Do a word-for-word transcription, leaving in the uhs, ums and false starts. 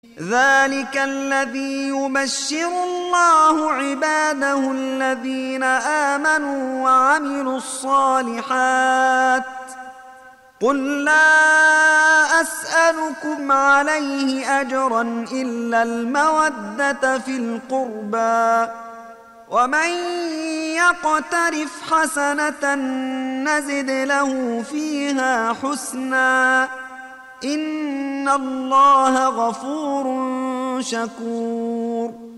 ذلك الذي يبشر الله عباده الذين آمنوا وعملوا الصالحات. قل لا أسألكم عليه أجرا إلا المودة في القربى، ومن يقترف حسنة نزد له فيها حسنا، إن الله غفور شكور.